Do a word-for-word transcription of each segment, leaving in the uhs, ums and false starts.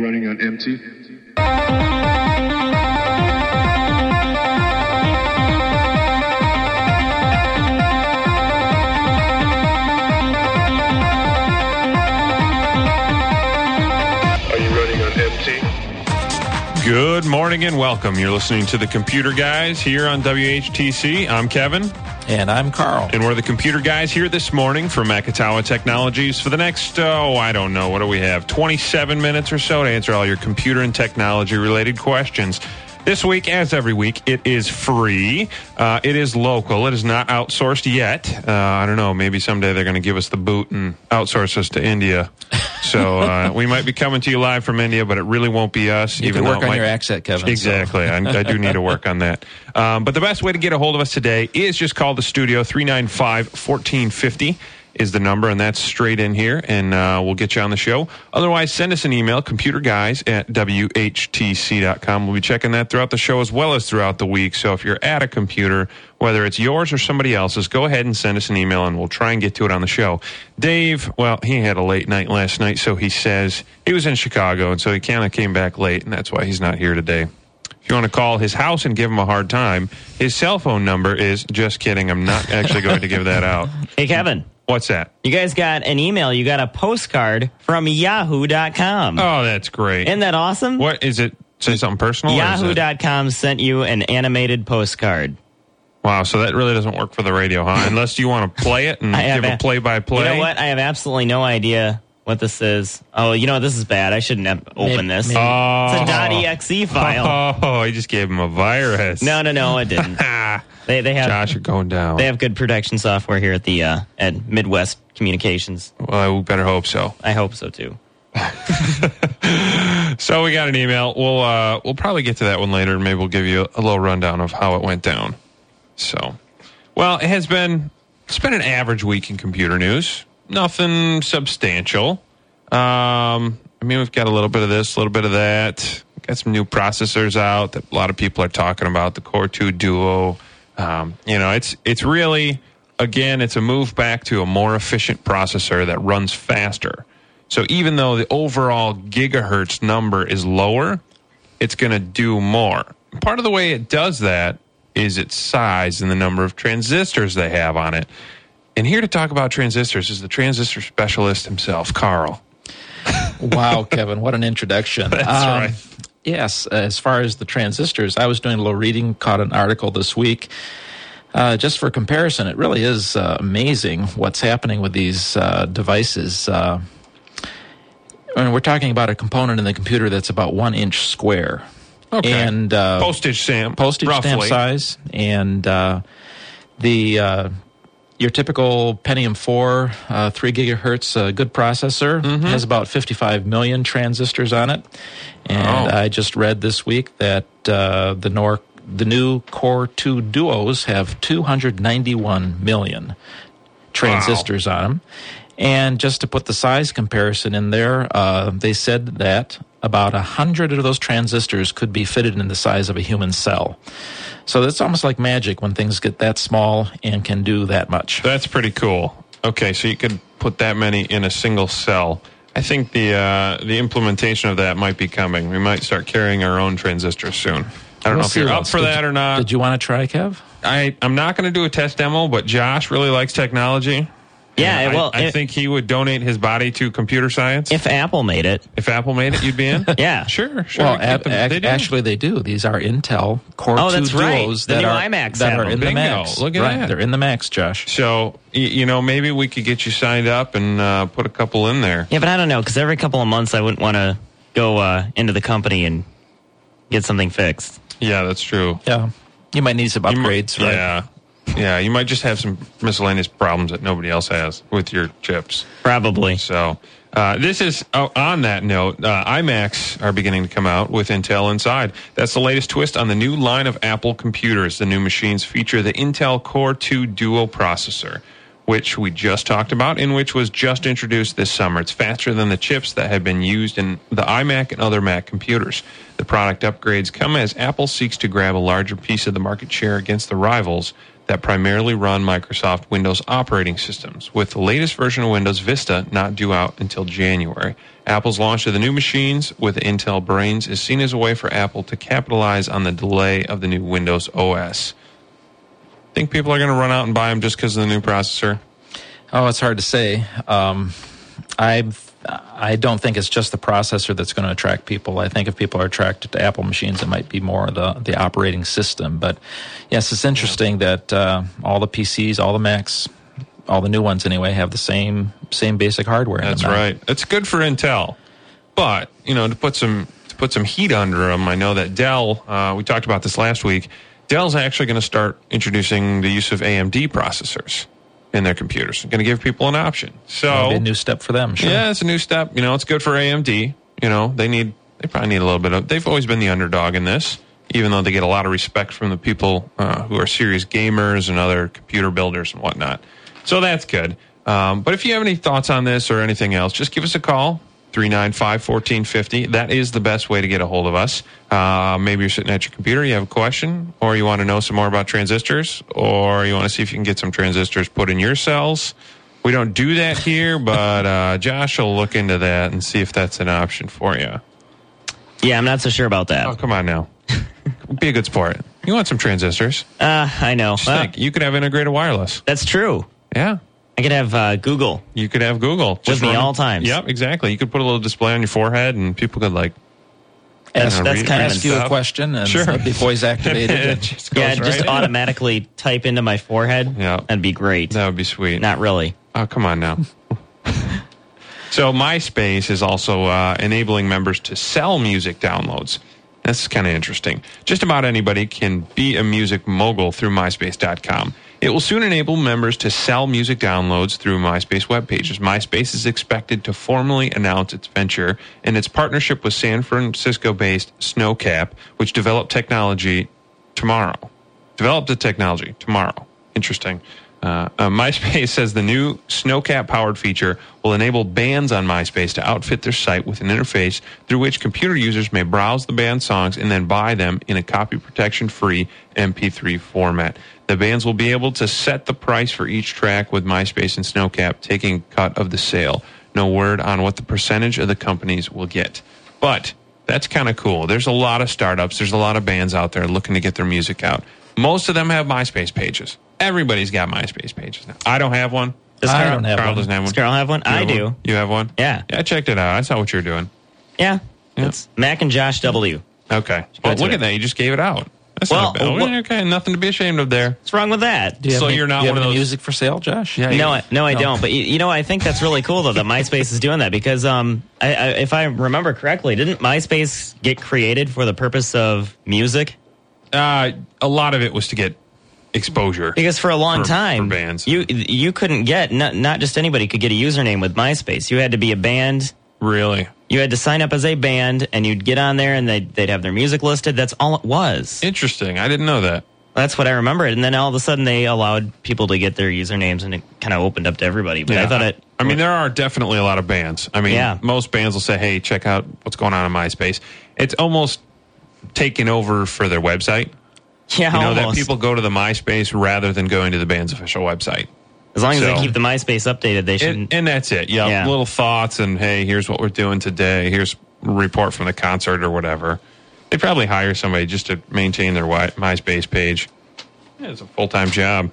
running on empty? Good morning and welcome. You're listening to the Computer Guys here on W H T C. I'm Kevin. And I'm Carl. And we're the Computer Guys here this morning from Makatawa Technologies for the next, oh, I don't know, what do we have, twenty-seven minutes or so to answer all your computer and technology-related questions. This week, as every week, it is free. Uh, it is local. It is not outsourced yet. Uh, I don't know. Maybe someday they're going to give us the boot and outsource us to India. So uh, we might be coming to you live from India, but it really won't be us. You even can work though on might... your accent, Kevin. Exactly. So. I, I do need to work on that. Um, but the best way to get a hold of us today is just call the studio. three nine five, one four five zero is the number, and that's straight in here, and uh, we'll get you on the show. Otherwise, send us an email, computerguys at W H T C dot com. We'll be checking that throughout the show as well as throughout the week. So if you're at a computer, whether it's yours or somebody else's, go ahead and send us an email, and we'll try and get to it on the show. Dave, well, he had a late night last night, so he says he was in Chicago, and so he kind of came back late, and that's why he's not here today. If you want to call his house and give him a hard time, his cell phone number is, just kidding, I'm not actually going to give that out. Hey, Kevin. What's that? You guys got an email. You got a postcard from yahoo dot com. Oh, that's great. Isn't that awesome? What is it? Say something personal? yahoo dot com sent you an animated postcard. Wow, so that really doesn't work for the radio, huh? Unless you want to play it and give a play-by-play. You know what? I have absolutely no idea what this is. Oh, you know what? This is bad. I shouldn't have opened maybe, this. Maybe. Oh. It's a .exe file. Oh, he just gave him a virus. No, no, no, it didn't. They they have Josh, you're going down. They have good protection software here at the uh, at Midwest Communications. Well, we better hope so. I hope so too. So we got an email. We'll uh, we'll probably get to that one later. Maybe we'll give you a, a little rundown of how it went down. So, well, it has been it's been an average week in computer news. Nothing substantial. Um, I mean, we've got a little bit of this, a little bit of that. Got some new processors out that a lot of people are talking about. The Core two Duo. Um, you know, it's it's really, again, it's a move back to a more efficient processor that runs faster. So even though the overall gigahertz number is lower, it's going to do more. Part of the way it does that is its size and the number of transistors they have on it. And here to talk about transistors is the transistor specialist himself, Carl. Wow, Kevin, what an introduction. That's um, right. Yes, as far as the transistors, I was doing a little reading, caught an article this week. Uh, just for comparison, it really is uh, amazing what's happening with these uh, devices. Uh, I mean, we're talking about a component in the computer that's about one inch square. Okay. And uh, postage stamp. Postage roughly. stamp size. And uh, the uh, your typical Pentium four, uh, three gigahertz, uh, good processor, mm-hmm. has about fifty-five million transistors on it. And oh. I just read this week that uh, the Nor- the new Core two Duos have two hundred ninety-one million transistors wow. on them. And just to put the size comparison in there, uh, they said that about one hundred of those transistors could be fitted in the size of a human cell. So it's almost like magic when things get that small and can do that much. That's pretty cool. Okay, so you could put that many in a single cell. I think the uh, the implementation of that might be coming. We might start carrying our own transistors soon. I don't we'll know if you're up for did that you, or not. Did you want to try, Kev? I, I'm not going to do a test demo, but Josh really likes technology. Yeah, well, I, I it, think he would donate his body to computer science. If Apple made it. If Apple made it, you'd be in? Yeah. Sure, sure. Well, ab- them, ac- they do. actually, they do. These are Intel Core oh, two that's right. Duos the that, new are, iMacs that have are them. in the Bingo. Macs. Look at right, that. They're in the Macs, Josh. So, you know, maybe we could get you signed up and uh, put a couple in there. Yeah, but I don't know, because every couple of months I wouldn't want to go uh, into the company and get something fixed. Yeah, that's true. Yeah. You might need some upgrades, you might, right? Yeah. Yeah, you might just have some miscellaneous problems that nobody else has with your chips. Probably. So, uh, this is, oh, on that note, uh, iMacs are beginning to come out with Intel inside. That's the latest twist on the new line of Apple computers. The new machines feature the Intel Core two Duo processor, which we just talked about and which was just introduced this summer. It's faster than the chips that have been used in the iMac and other Mac computers. The product upgrades come as Apple seeks to grab a larger piece of the market share against the rivals that primarily run Microsoft Windows operating systems, with the latest version of Windows Vista not due out until January. Apple's launch of the new machines with Intel Brains is seen as a way for Apple to capitalize on the delay of the new Windows O S. Think people are going to run out and buy them just because of the new processor? Oh, it's hard to say. Um, I I don't think it's just the processor that's going to attract people. I think if people are attracted to Apple machines, it might be more the, the operating system. But yes, it's interesting yeah. that uh, all the P Cs, all the Macs, all the new ones anyway, have the same same basic hardware. That's in them right. It's good for Intel, but you know, to put some to put some heat under them, I know that Dell. Uh, we talked about this last week. Dell's actually going to start introducing the use of A M D processors in their computers. Going to give people an option. So That'll be a new step for them. Sure. Yeah, it's a new step. You know, it's good for A M D. You know, they need they probably need a little bit of. They've always been the underdog in this, even though they get a lot of respect from the people uh, who are serious gamers and other computer builders and whatnot. So that's good. Um, but if you have any thoughts on this or anything else, just give us a call. three nine five, one four five zero. That is the best way to get a hold of us. Uh, maybe you're sitting at your computer, you have a question, or you want to know some more about transistors, or you want to see if you can get some transistors put in your cells. We don't do that here, but uh, Josh will look into that and see if that's an option for you. Yeah, I'm not so sure about that. Oh, come on now. Be a good sport. You want some transistors. Uh, I know. Just Well, think, you could have integrated wireless. that's true. Yeah. I could have uh, Google. You could have Google. With me run- all times. Yep, exactly. You could put a little display on your forehead, and people could, like, Ask, you know, that's read- kind of ask you a stuff. question and Sure. it'd be voice activated. It just goes Yeah, right just in. automatically type into my forehead. Yeah. That'd be great. That would be sweet. Not really. Oh, come on now. So MySpace is also uh, enabling members to sell music downloads. That's kind of interesting. Just about anybody can be a music mogul through MySpace dot com. It will soon enable members to sell music downloads through MySpace web pages. MySpace is expected to formally announce its venture in its partnership with San Francisco-based Snowcap, which developed technology tomorrow. Developed the technology tomorrow. Interesting. Uh, uh, MySpace says the new Snowcap-powered feature will enable bands on MySpace to outfit their site with an interface through which computer users may browse the band songs and then buy them in a copy protection-free M P three format. The bands will be able to set the price for each track, with MySpace and Snowcap taking a cut of the sale. No word on what the percentage of the companies will get. But that's kind of cool. There's a lot of startups. There's a lot of bands out there looking to get their music out. Most of them have MySpace pages. Everybody's got MySpace pages now. I don't have one. Does I Carl, don't have Carl one. doesn't have one. Does Carl have one? You I have do. one? You have one? Yeah. Yeah, I checked it out. I saw what you were doing. Yeah. Yeah. It's Mac and Josh W. Okay. Well, That's look it. at that. You just gave it out. That's Well, not bad. well, Okay, nothing to be ashamed of there. What's wrong with that? Do you have So any, you're not do you one have of any those- music for sale, Josh? Yeah. No, I, no, I No. don't. But you, you know, I think that's really cool though that MySpace is doing that because, um, I, I, if I remember correctly, didn't MySpace get created for the purpose of music? Uh, a lot of it was to get exposure. Because for a long For- time, for bands. you you couldn't get not not just anybody could get a username with MySpace. You had to be a band. Really You had to sign up as a band, and you'd get on there, and they'd, they'd have their music listed. That's all it was. interesting. I didn't know that. That's what I remember. And then all of a sudden, they allowed people to get their usernames, and it kind of opened up to everybody. But I thought it. I mean, there are definitely a lot of bands. I mean, Yeah. most bands will say, "Hey, check out what's going on in MySpace." It's almost taken over for their website. Yeah, You know almost. that people go to the MySpace rather than going to the band's official website. As long as So- they keep the MySpace updated, they And, shouldn't. and that's it. Yeah, Yeah. little thoughts and hey, here's what we're doing today. Here's a report from the concert or whatever. They probably hire somebody just to maintain their wi- MySpace page. Yeah, it's a full time job.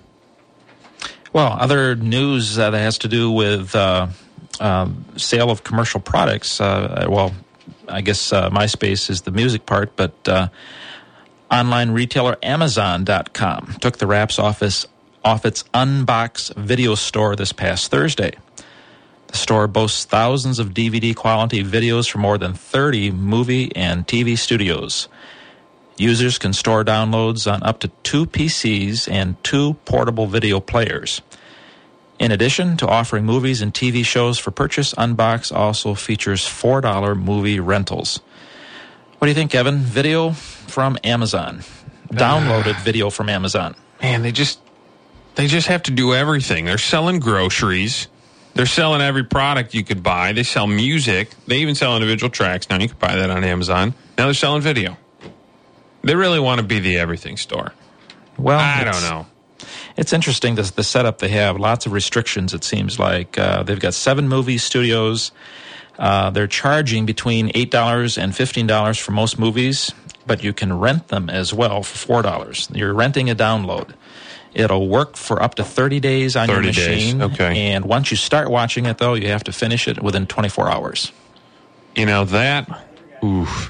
Well, other news uh, that has to do with uh, um, sale of commercial products. Uh, well, I guess uh, MySpace is the music part, but uh, online retailer Amazon dot com took the wraps office off its Unbox video store this past Thursday. The store boasts thousands of D V D quality videos from more than thirty movie and T V studios. Users can store downloads on up to two P Cs and two portable video players. In addition to offering movies and T V shows for purchase, Unbox also features four dollar movie rentals. What do you think, Evan? Video from Amazon. Downloaded video from Amazon. Man, they just they just have to do everything. They're selling groceries. They're selling every product you could buy. They sell music. They even sell individual tracks. Now you can buy that on Amazon. Now they're selling video. They really want to be the everything store. Well, I don't it's- know. It's interesting, this, the setup they have. Lots of restrictions, it seems like. Uh, they've got seven movie studios. Uh, they're charging between eight dollars and fifteen dollars for most movies, but you can rent them as well for four dollars. You're renting a download. It'll work for up to thirty days on your machine. Days. Okay. And once you start watching it, though, you have to finish it within twenty-four hours. You know, that, oof.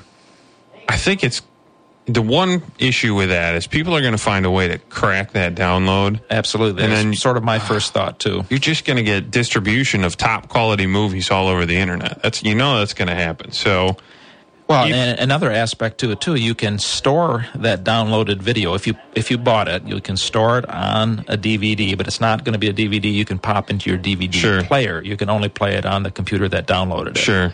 I think it's, the one issue with that is people are going to find a way to crack that download. Absolutely. And That's then, sort of my first thought, too. You're just going to get distribution of top quality movies all over the internet. That's, you know, that's going to happen. So, well, you, and another aspect to it too, you can store that downloaded video. If you if you bought it, you can store it on a D V D, but it's not going to be a D V D you can pop into your D V D sure. player. You can only play it on the computer that downloaded it. Sure.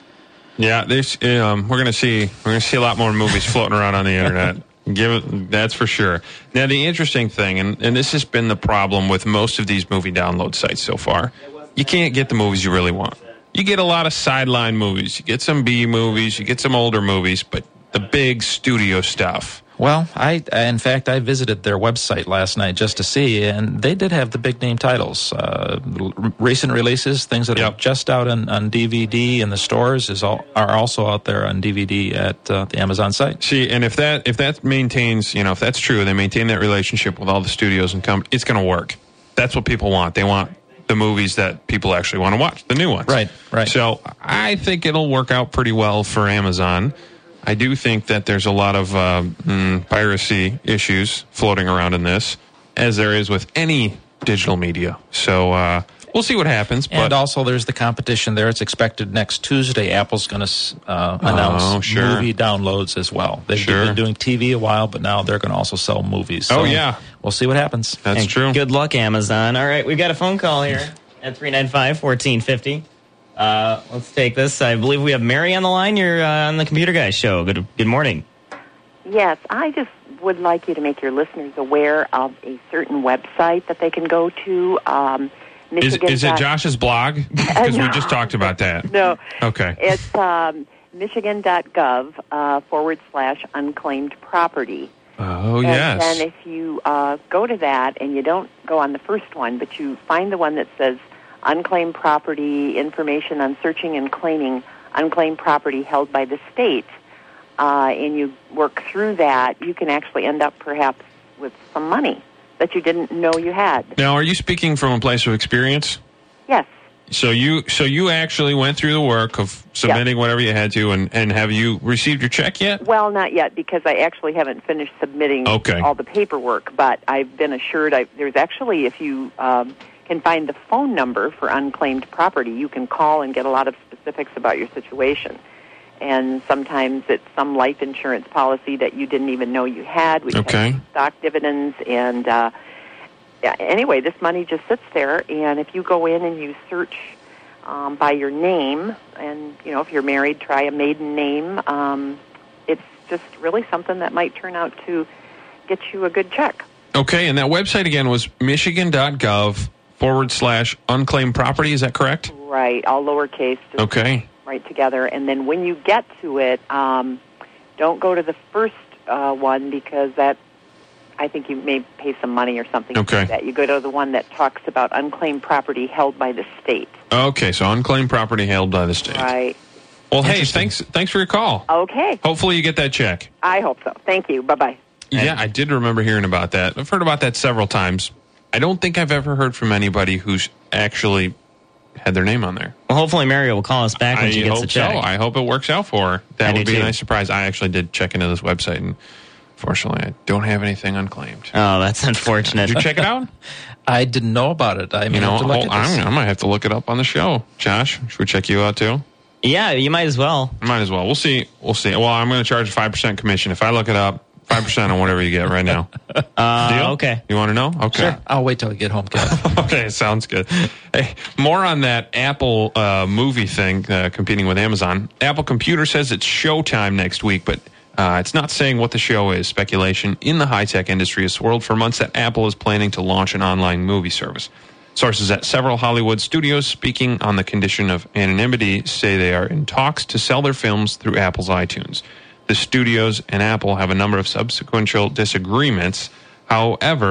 Yeah, there's, um, we're going to see we're going to see a lot more movies floating around on the internet. Give it, that's for sure. Now, the interesting thing, and, and this has been the problem with most of these movie download sites so far, you can't get the movies you really want. You get a lot of sideline movies. You get some B movies. You get some older movies, but the big studio stuff. Well, I in fact I visited their website last night just to see, and they did have the big name titles, uh, r- recent releases, things that yep. are just out on, on D V D in the stores is all, are also out there on D V D at uh, the Amazon site. See, and if that if that maintains, you know, if that's true, they maintain that relationship with all the studios and come, it's going to work. That's what people want. They want the movies that people actually want to watch, the new ones. Right, right. So I think it'll work out pretty well for Amazon. I do think that there's a lot of uh, mm, piracy issues floating around in this, as there is with any digital media. So uh, we'll see what happens. But and also there's the competition there. It's expected next Tuesday. Apple's going to uh, announce oh, sure. movie downloads as well. They've sure. been doing T V a while, but now they're going to also sell movies. So oh, yeah. We'll see what happens. That's and true. Good luck, Amazon. All right, we've got a phone call here at three nine five, one four five zero. Uh, let's take this. I believe we have Mary on the line. You're uh, on the Computer Guys show. Good good morning. Yes, I just would like you to make your listeners aware of a certain website that they can go to. Um, is, is it Josh's blog? Because no. we just talked about that. No. Okay. It's um, michigan.gov uh, forward slash unclaimed property. Oh, and yes. And then if you uh, go to that and you don't go on the first one, but you find the one that says unclaimed property information on searching and claiming unclaimed property held by the state, uh, and you work through that, you can actually end up perhaps with some money that you didn't know you had. Now, are you speaking from a place of experience? Yes. So you so you actually went through the work of submitting yes. whatever you had to, and, and have you received your check yet? Well, not yet, because I actually haven't finished submitting okay. all the paperwork, but I've been assured I, there's actually, if you um, can find the phone number for unclaimed property, you can call and get a lot of specifics about your situation. And sometimes it's some life insurance policy that you didn't even know you had. We okay. had stock dividends, and uh, yeah, anyway, this money just sits there, and if you go in and you search um, by your name, and, you know, if you're married, try a maiden name, um, it's just really something that might turn out to get you a good check. Okay, and that website again was michigan.gov forward slash unclaimed property. Is that correct? Right, all lowercase. Just okay. Right together. And then when you get to it, um, don't go to the first uh, one, because that, I think you may pay some money or something okay. like that. You go to the one that talks about unclaimed property held by the state. Okay, so unclaimed property held by the state. Right. Well, hey, thanks thanks for your call. Okay. Hopefully you get that check. I hope so. Thank you. Bye-bye. Yeah, I did remember hearing about that. I've heard about that several times. I don't think I've ever heard from anybody who's actually had their name on there. Well, hopefully Mary will call us back when I she gets hope the check. So. I hope it works out for her. That I would do be too. a nice surprise. I actually did check into this website, and fortunately, I don't have anything unclaimed. Oh, that's unfortunate. Did you check it out? I didn't know about it. I mean, You know, have to look oh, at this. I'm, I might have to look it up on the show. Josh, should we check you out too? Yeah, you might as well. Might as well. We'll see. We'll see. Well, I'm going to charge a five percent commission if I look it up. Five percent on whatever you get right now. Uh, Deal? okay. You want to know? Okay. Sure. I'll wait till I get home, Kev. Okay, sounds good. Hey, more on that Apple uh, movie thing uh, competing with Amazon. Apple Computer says it's showtime next week, but uh, it's not saying what the show is. Speculation in the high-tech industry has swirled for months that Apple is planning to launch an online movie service. Sources at several Hollywood studios speaking on the condition of anonymity say they are in talks to sell their films through Apple's iTunes. The studios and Apple have a number of subsequential disagreements. However,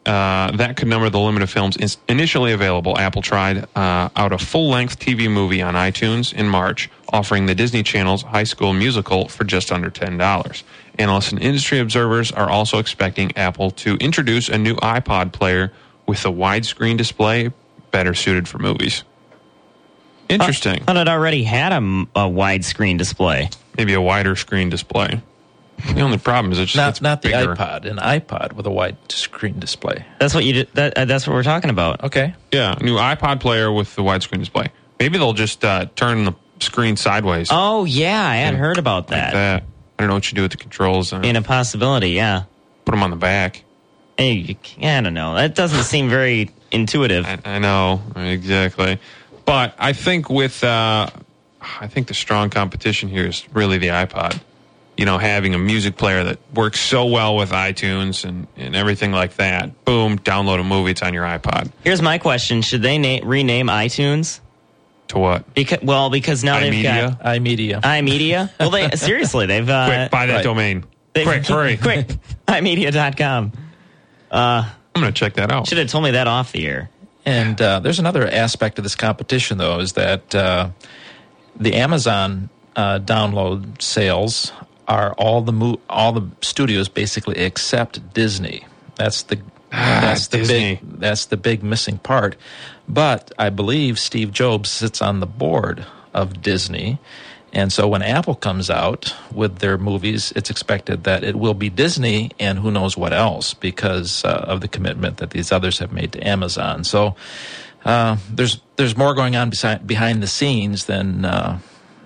uh, that could number the limit of films is initially available. Apple tried uh, out a full-length T V movie on iTunes in March, offering the Disney Channel's High School Musical for just under ten dollars. Analysts and industry observers are also expecting Apple to introduce a new iPod player with a widescreen display better suited for movies. Interesting. I thought it already had a, a widescreen display. Maybe a wider screen display. The only problem is it's just Not, it's not the bigger. iPod, an iPod with a wide screen display. That's what you did. That, uh, that's what we're talking about. Okay. Yeah, new iPod player with the widescreen display. Maybe they'll just uh, turn the screen sideways. Oh yeah, I had Yeah, heard about like that. that. I don't know what you do with the controls. Uh, In a possibility, yeah. put them on the back. Hey, you can't- I don't know. That doesn't seem very intuitive. I, I know, exactly. But I think with, uh, I think the strong competition here is really the iPod. You know, having a music player that works so well with iTunes and, and everything like that. Boom, download a movie, it's on your iPod. Here's my question: should they na- rename iTunes? To what? Because well, because now they've iMedia? got iMedia. iMedia. Well, they seriously they've uh, Quick, buy that right. domain. they've- Quick, hurry. quick, iMedia dot com. I'm going to check that out. Should have told me that off the air. And uh, there's another aspect of this competition, though, is that uh, the Amazon uh, download sales are all the mo- all the studios basically except Disney. That's the that's the Disney. big that's the big missing part. But I believe Steve Jobs sits on the board of Disney. And so when Apple comes out with their movies, it's expected that it will be Disney and who knows what else because uh, of the commitment that these others have made to Amazon. So uh, there's there's more going on beside, behind the scenes than uh,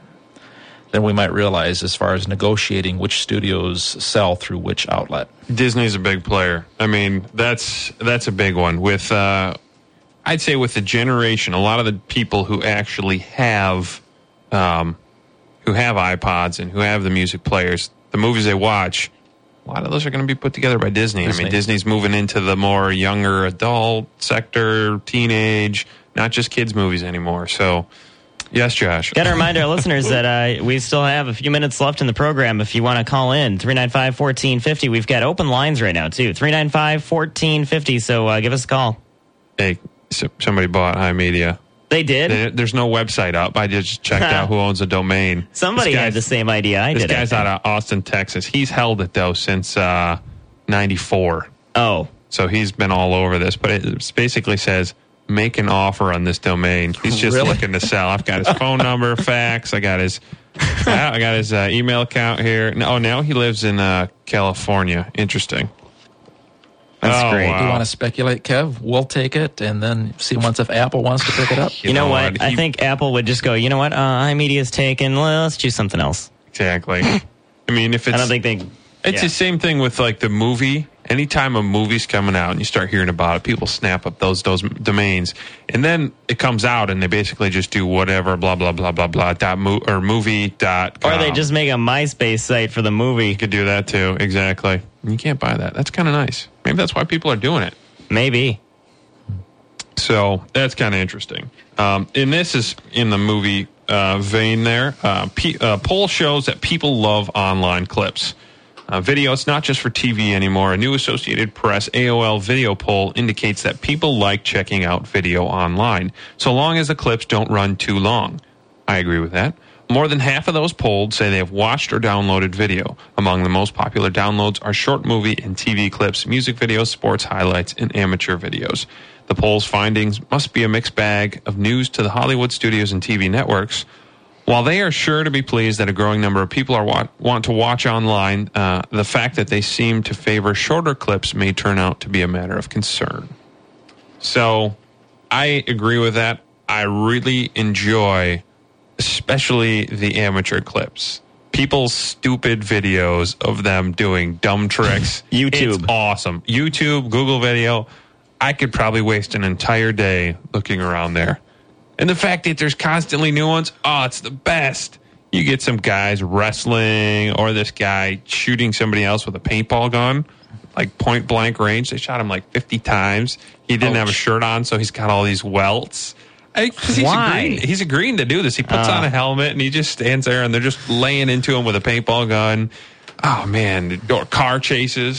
than we might realize as far as negotiating which studios sell through which outlet. Disney's a big player. I mean, that's that's a big one. With uh, I'd say with the generation, a lot of the people who actually have um, who have iPods and who have the music players, the movies they watch, a lot of those are going to be put together by Disney. Disney. I mean, Disney's moving into the more younger adult sector, teenage, not just kids movies anymore. So, yes, Josh. Got to remind our listeners that uh, we still have a few minutes left in the program. If you want to call in, three nine five, one four five zero. We've got open lines right now, too. three nine five, one four five zero. So uh, give us a call. Hey, so- somebody bought iMedia. They did? There- There's no website up. I just checked out who owns the domain. Somebody This had guy's- the same idea I This did. I guy's think. out of Austin, Texas. He's held it, though, since uh, ninety-four. Oh. So he's been all over this. But it basically says, make an offer on this domain. He's just Really? looking to sell. I've got his phone number, fax. I got his I got his uh, email account here. Oh, now he lives in uh, California. Interesting. That's Oh, great. Do you wow. want to speculate, Kev? We'll take it and then see once if Apple wants to pick it up. You, know, know what? what? I He- think Apple would just go, you know what? Uh, iMedia's taken. Let's choose something else. Exactly. I mean, if it's... I don't think they... It's yeah. the same thing with like the movie. Anytime a movie's coming out and you start hearing about it, people snap up those those domains, and then it comes out and they basically just do whatever, blah blah blah blah blah dot mo- or movie dot com. Or they just make a MySpace site for the movie. You could do that too. Exactly. And you can't buy that. That's kind of nice. Maybe that's why people are doing it. Maybe. So that's kind of interesting. Um, and this is in the movie uh, vein there. Uh, P- uh, poll shows that people love online clips. Uh, video, it's not just for T V anymore. A new Associated Press A O L video poll indicates that people like checking out video online, so long as the clips don't run too long. I agree with that. More than half of those polled say they have watched or downloaded video. Among the most popular downloads are short movie and T V clips, music videos, sports highlights, and amateur videos. The poll's findings must be a mixed bag of news to the Hollywood studios and T V networks. While they are sure to be pleased that a growing number of people are wa- want to watch online, uh, the fact that they seem to favor shorter clips may turn out to be a matter of concern. So, I agree with that. I really enjoy, especially the amateur clips. People's stupid videos of them doing dumb tricks. YouTube. It's awesome. YouTube, Google Video. I could probably waste an entire day looking around there. And the fact that there's constantly new ones, oh, it's the best. You get some guys wrestling or this guy shooting somebody else with a paintball gun, like point blank range. They shot him like fifty times. He didn't have a Ouch. shirt on, so he's got all these welts. I, 'cause he's Why? agreeing, he's agreeing to do this. He puts on a helmet and he just stands there and they're just laying into him with a paintball gun. Oh, man. Or car chases.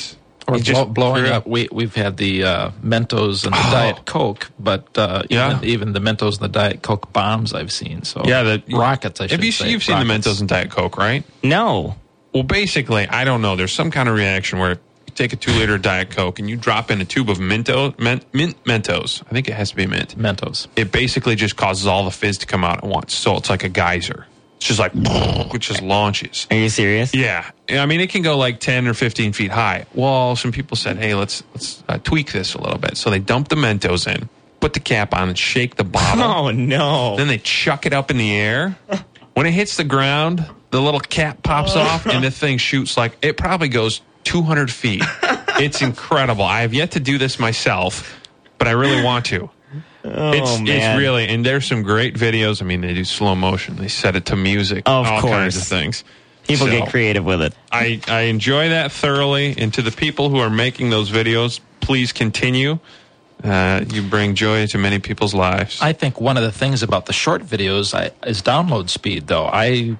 course, You just blow, blowing threw- up. We we've had the uh, Mentos and the Oh. Diet Coke, but uh, Yeah. even, even the Mentos and the Diet Coke bombs I've seen. So Yeah, the rockets. I should Have you say. you've seen the Rockets. Mentos and Diet Coke, right? No. Well, basically, I don't know. There's some kind of reaction where you take a two liter Diet Coke and you drop in a tube of Minto, mint, mint Mentos. I think it has to be mint. Mentos. It basically just causes all the fizz to come out at once. So it's like a geyser. It's just like, it just launches. Are you serious? Yeah. I mean, it can go like ten or fifteen feet high. Well, some people said, hey, let's let's uh, tweak this a little bit. So they dump the Mentos in, put the cap on, and shake the bottle. Oh, no. Then they chuck it up in the air. When it hits the ground, the little cap pops off, and the thing shoots like, it probably goes two hundred feet. It's incredible. I have yet to do this myself, but I really want to. Oh, it's, man. it's really, and there's some great videos. I mean, they do slow motion. They set it to music. Of all course. kinds of things. People So, get creative with it. I, I enjoy that thoroughly. And to the people who are making those videos, please continue. Uh, you bring joy to many people's lives. I think one of the things about the short videos I, is download speed, though. I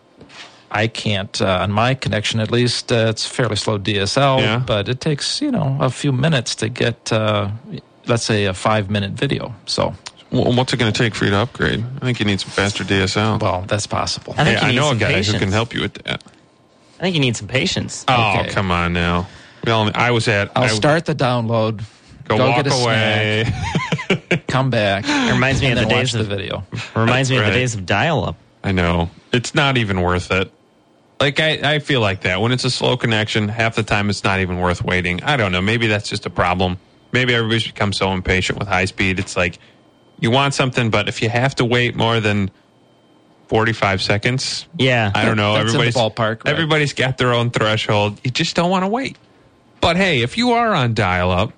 I can't, uh, on my connection at least, uh, it's fairly slow D S L, Yeah. but it takes, you know, a few minutes to get, uh, let's say, a five-minute video. So, Well, what's it going to take for you to upgrade? I think you need some faster D S L. well, that's possible. I think Hey, you I need know a some guy patience. who can help you with that. I think you need some patience. Oh, Okay. come on now. Well, I was at. I'll I, start the download, Go, go walk get a away. snack, come back, It reminds me and of the then days watch of the video. reminds me That's of the right. days of dial-up. I know. It's not even worth it. Like, I, I feel like that. When it's a slow connection, half the time it's not even worth waiting. I don't know. Maybe that's just a problem. Maybe everybody's become so impatient with high speed. It's like, you want something, but if you have to wait more than forty-five seconds, Yeah. I don't know. That's in the everybody's ballpark, right? Everybody's got their own threshold. You just don't want to wait. But hey, if you are on dial-up,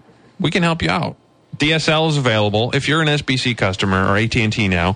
we can help you out. D S L is available. If you're an S B C customer or A T and T now,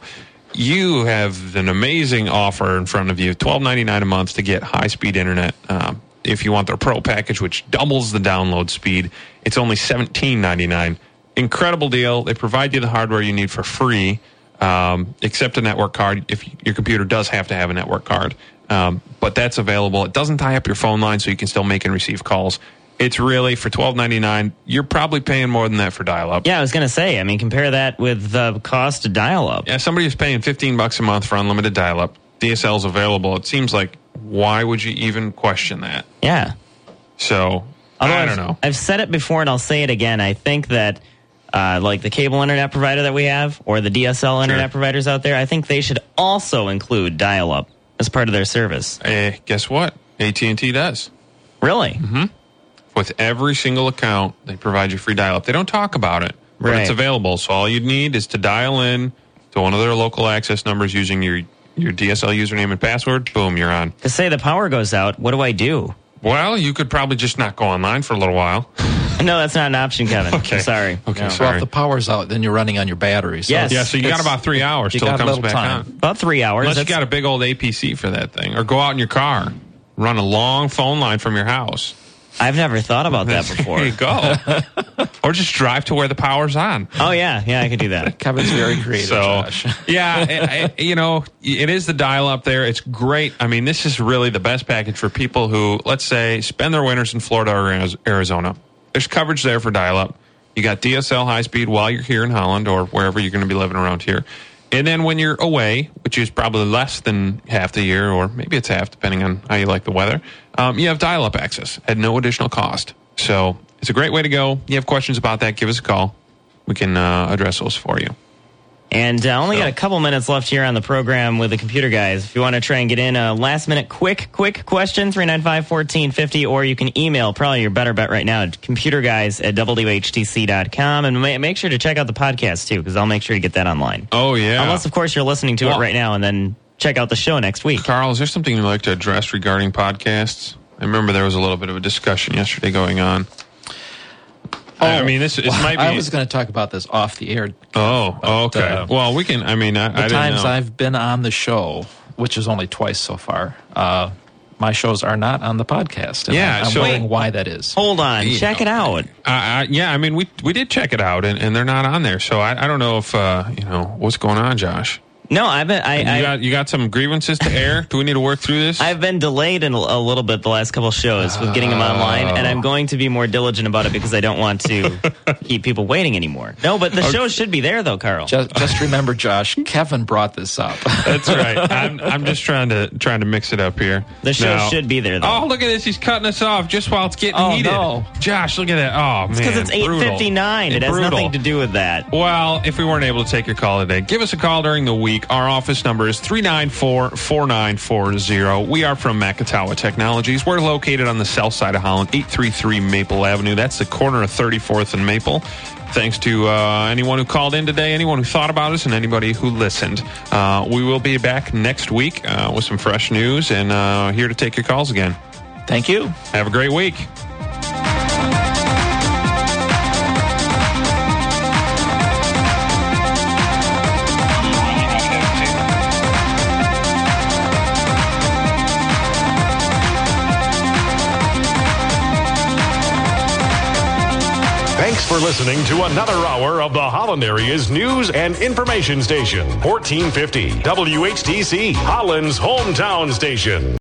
you have an amazing offer in front of you: twelve ninety-nine a month to get high-speed internet. Um, if you want their Pro package, which doubles the download speed, it's only seventeen ninety-nine. Incredible deal. They provide you the hardware you need for free, um, except a network card. If your computer does have to have a network card, um, but that's available. It doesn't tie up your phone line, so you can still make and receive calls. It's really, for twelve ninety-nine, you're probably paying more than that for dial-up. Yeah, I was going to say, I mean, compare that with the cost of dial-up. Yeah, somebody who's paying fifteen bucks a month for unlimited dial-up. D S L is available. It seems like, why would you even question that? Yeah. So, Although I I've- don't know. I've said it before and I'll say it again. I think that uh, like the cable internet provider that we have or the D S L internet providers out there, I think they should also include dial-up as part of their service. Eh, guess what? A T and T does. Really? Mm-hmm. With every single account, they provide you free dial-up. They don't talk about it, but Right. it's available. So all you need is to dial in to one of their local access numbers using your, your D S L username and password. Boom, you're on. To say the power goes out, what do I do? Well, you could probably just not go online for a little while. No, that's not an option, Kevin. Okay. I'm sorry. Okay, No. sorry. Well, if the power's out, then you're running on your battery. So Yes. Yeah, so you got it's- about three hours you till it got a comes little back time. on. About three hours. Unless you That's- got a big old A P C for that thing. Or go out in your car, run a long phone line from your house. I've never thought about that before. There you go. Or just drive to where the power's on. Oh, yeah. Yeah, I could do that. Kevin's very creative, So, Josh. yeah, it, it- you know, it is the dial up there. It's great. I mean, this is really the best package for people who, let's say, spend their winters in Florida or Ariz- Arizona. There's coverage there for dial up. You got D S L high speed while you're here in Holland or wherever you're going to be living around here. And then when you're away, which is probably less than half the year, or maybe it's half, depending on how you like the weather, um, you have dial up access at no additional cost. So it's a great way to go. You have questions about that, give us a call. We can uh, address those for you. And uh, only So- got a couple minutes left here on the program with the computer guys. If you want to try and get in a last minute quick, quick question, three nine five, one four five zero, or you can email, probably your better bet right now, computerguys at w h t c dot com. And ma- make sure to check out the podcast too, because I'll make sure to get that online. Oh, yeah. Unless, of course, you're listening to Well- it right now and then check out the show next week. Carl, is there something you'd like to address regarding podcasts? I remember there was a little bit of a discussion yesterday going on. I mean, this, this Well, might be. I was going to talk about this off the air. oh, but, okay. uh, well, we can. I mean, I, The I didn't times know. I've been on the show, which is only twice so far, uh, my shows are not on the podcast. And Yeah, I'm, I'm so- wondering why that is. Hold on. You Check know, it out. Uh, I, yeah, I mean, we we did check it out, and, and they're not on there. So I, I don't know if uh, you know what's going on, Josh. No, I've been. I, You I, got you got some grievances to air? Do we need to work through this? I've been delayed in a, a little bit the last couple shows with getting them online, and I'm going to be more diligent about it because I don't want to keep people waiting anymore. No, but the Okay. show should be there, though, Carl. Just, just remember, Josh, Kevin brought this up. That's right. I'm, I'm just trying to trying to mix it up here. The show Now- should be there, though. Oh, look at this! He's cutting us off just while it's getting Oh, heated. no. Josh, look at that! Oh man, Because it's eight fifty-nine. It has Brutal. nothing to do with that. Well, if we weren't able to take your call today, give us a call during the week. Our office number is three nine four, four nine four zero. We are from Makatawa Technologies. We're located on the south side of Holland, eight thirty-three Maple Avenue. That's the corner of thirty-fourth and Maple. Thanks to uh, anyone who called in today, anyone who thought about us, and anybody who listened. Uh, we will be back next week uh, with some fresh news and uh, here to take your calls again. Thank you. Have a great week. Thanks for listening to another hour of the Holland Area's news and information station, fourteen fifty W H T C, Holland's hometown station.